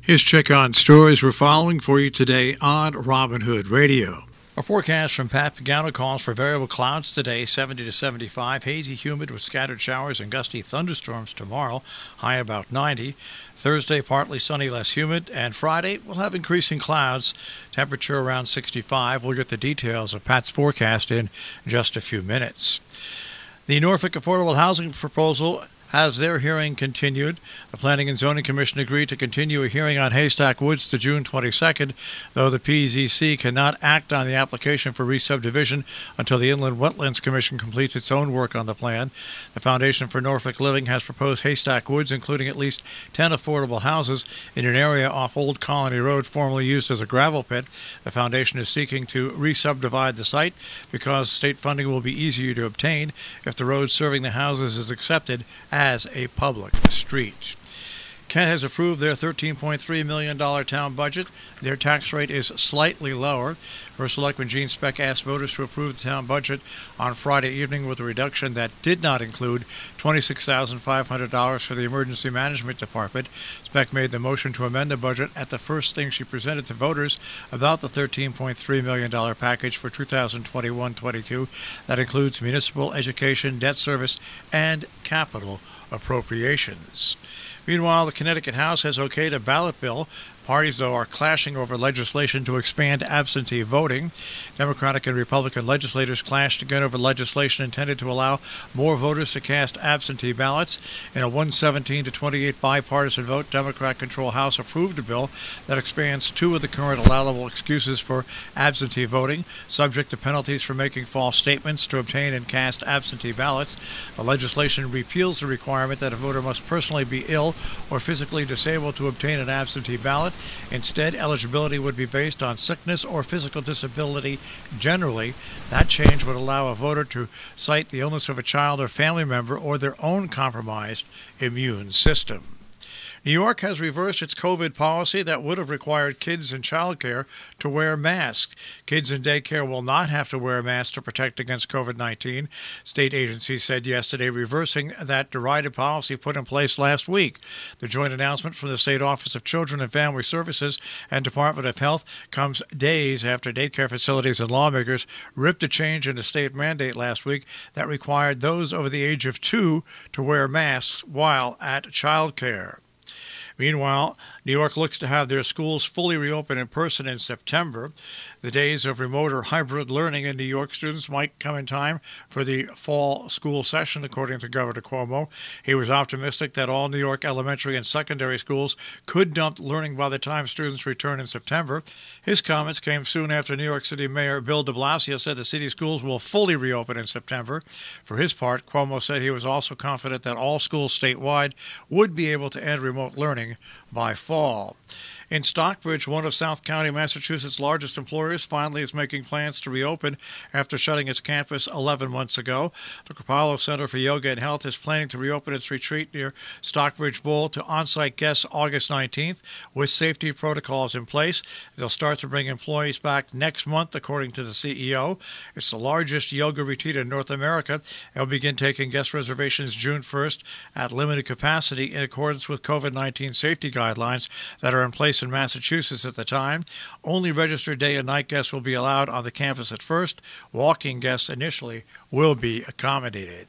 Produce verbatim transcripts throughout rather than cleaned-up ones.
Here's check on stories we're following for you today on Robin Hood Radio. A forecast from Pat Pagano calls for variable clouds today, seventy to seventy-five, hazy, humid with scattered showers and gusty thunderstorms tomorrow, high about ninety. Thursday, partly sunny, less humid, and Friday, we'll have increasing clouds, temperature around sixty-five. We'll get the details of Pat's forecast in just a few minutes. The Norfolk Affordable Housing Proposal has their hearing continued. The Planning and Zoning Commission agreed to continue a hearing on Haystack Woods to June twenty-second, though the P Z C cannot act on the application for re-subdivision until the Inland Wetlands Commission completes its own work on the plan. The Foundation for Norfolk Living has proposed Haystack Woods, including at least ten affordable houses in an area off Old Colony Road formerly used as a gravel pit. The Foundation is seeking to re-subdivide the site because state funding will be easier to obtain if the road serving the houses is accepted as as a public street. Kent has approved their thirteen point three million dollars town budget. Their tax rate is slightly lower. First Selectman Gene Speck asked voters to approve the town budget on Friday evening with a reduction that did not include twenty-six thousand five hundred dollars for the Emergency Management Department. Speck made the motion to amend the budget at the first thing she presented to voters about the thirteen point three million dollars package for two thousand twenty-one twenty-two that includes municipal, education, debt service, and capital appropriations. Meanwhile, the Connecticut House has okayed a ballot bill. Parties, though, are clashing over legislation to expand absentee voting. Democratic and Republican legislators clashed again over legislation intended to allow more voters to cast absentee ballots. In a one seventeen to twenty-eight bipartisan vote, Democrat-controlled House approved a bill that expands two of the current allowable excuses for absentee voting, subject to penalties for making false statements to obtain and cast absentee ballots. The legislation repeals the requirement that a voter must personally be ill or physically disabled to obtain an absentee ballot. Instead, eligibility would be based on sickness or physical disability generally. That change would allow a voter to cite the illness of a child or family member or their own compromised immune system. New York has reversed its COVID policy that would have required kids in childcare to wear masks. Kids in daycare will not have to wear masks to protect against COVID nineteen. State agencies said yesterday, reversing that derided policy put in place last week. The joint announcement from the State Office of Children and Family Services and Department of Health comes days after daycare facilities and lawmakers ripped a change in the state mandate last week that required those over the age of two to wear masks while at childcare. Meanwhile, New York looks to have their schools fully reopen in person in September. The days of remote or hybrid learning in New York students might come in time for the fall school session, according to Governor Cuomo. He was optimistic that all New York elementary and secondary schools could dump learning by the time students return in September. His comments came soon after New York City Mayor Bill de Blasio said the city schools will fully reopen in September. For his part, Cuomo said he was also confident that all schools statewide would be able to end remote learning by fall. In Stockbridge, one of South County, Massachusetts' largest employers finally is making plans to reopen after shutting its campus eleven months ago. The Kripalu Center for Yoga and Health is planning to reopen its retreat near Stockbridge Bowl to on-site guests August nineteenth with safety protocols in place. They'll start to bring employees back next month, according to the C E O. It's the largest yoga retreat in North America. They'll begin taking guest reservations June first at limited capacity in accordance with COVID nineteen safety guidelines that are in place in Massachusetts at the time. Only registered day and night guests will be allowed on the campus at first. Walking guests initially will be accommodated.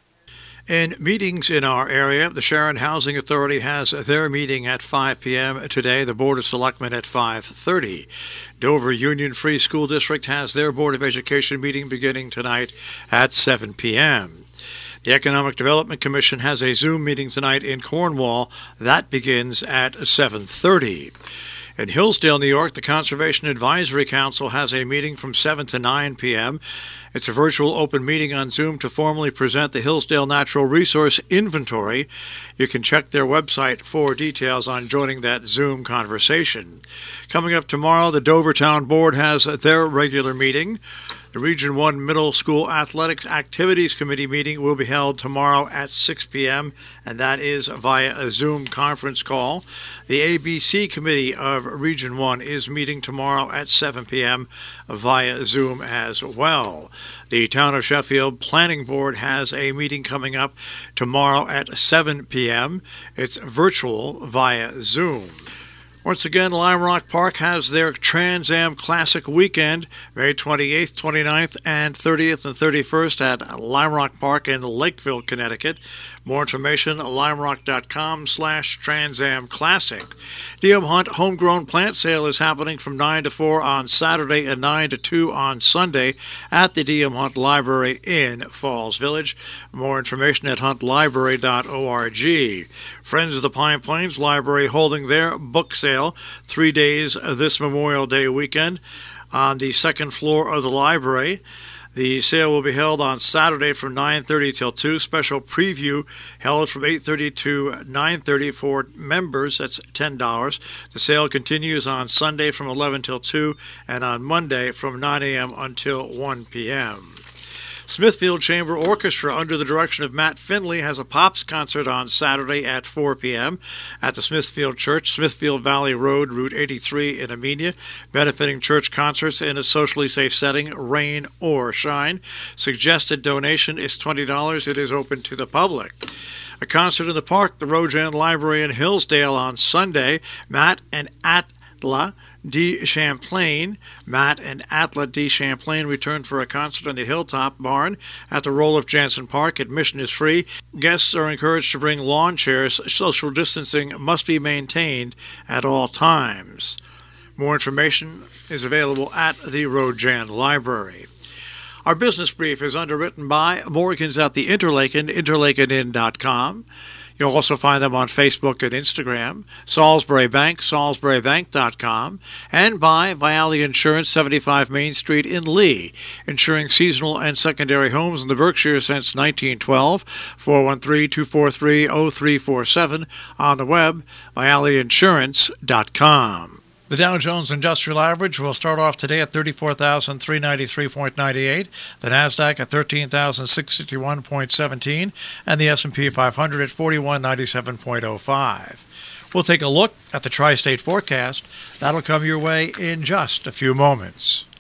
In meetings in our area, the Sharon Housing Authority has their meeting at five p.m. today, the Board of Selectmen at five thirty. Dover Union Free School District has their Board of Education meeting beginning tonight at seven p.m. The Economic Development Commission has a Zoom meeting tonight in Cornwall. That begins at seven thirty. In Hillsdale, New York, the Conservation Advisory Council has a meeting from seven to nine p.m. It's a virtual open meeting on Zoom to formally present the Hillsdale Natural Resource Inventory. You can check their website for details on joining that Zoom conversation. Coming up tomorrow, the Dover Town Board has their regular meeting. The Region one Middle School Athletics Activities Committee meeting will be held tomorrow at six p.m., and that is via a Zoom conference call. The A B C Committee of Region one is meeting tomorrow at seven p.m. via Zoom as well. The Town of Sheffield Planning Board has a meeting coming up tomorrow at seven p.m. It's virtual via Zoom. Once again, Lime Rock Park has their Trans Am Classic Weekend, May twenty-eighth, twenty-ninth, and thirtieth and thirty-first at Lime Rock Park in Lakeville, Connecticut. More information, limerock.com slash Trans Am Classic. D M Hunt Homegrown Plant Sale is happening from nine to four on Saturday and nine to two on Sunday at the D M Hunt Library in Falls Village. More information at hunt library dot org. Friends of the Pine Plains Library holding their book sale three days this Memorial Day weekend on the second floor of the library. The sale will be held on Saturday from nine thirty till two. Special preview held from eight thirty to nine thirty for members. That's ten dollars. The sale continues on Sunday from eleven till two and on Monday from nine a.m. until one p.m. Smithfield Chamber Orchestra, under the direction of Matt Finley, has a Pops concert on Saturday at four p.m. at the Smithfield Church, Smithfield Valley Road, Route eighty-three in Amenia, benefiting church concerts in a socially safe setting, rain or shine. Suggested donation is twenty dollars. It is open to the public. A concert in the park, the Rojan Library in Hillsdale on Sunday. Matt and Atla D. Champlain. Matt and Atla D. Champlain return for a concert on the Hilltop Barn at the Roloff Jansen Park. Admission is free. Guests are encouraged to bring lawn chairs. Social distancing must be maintained at all times. More information is available at the Rojan Library. Our business brief is underwritten by Morgan's at the Interlaken, interlaken inn dot com. You'll also find them on Facebook and Instagram, Salisbury Bank, salisbury bank dot com, and by Viale Insurance, seventy-five Main Street in Lee, insuring seasonal and secondary homes in the Berkshires since nineteen twelve, four one three, two four three, zero three four seven, on the web, viale insurance dot com. The Dow Jones Industrial Average will start off today at thirty-four thousand three hundred ninety-three point nine eight, the Nasdaq at thirteen thousand six hundred sixty-one point one seven, and the S and P five hundred at forty-one ninety-seven point oh five. We'll take a look at the tri-state forecast. That'll come your way in just a few moments.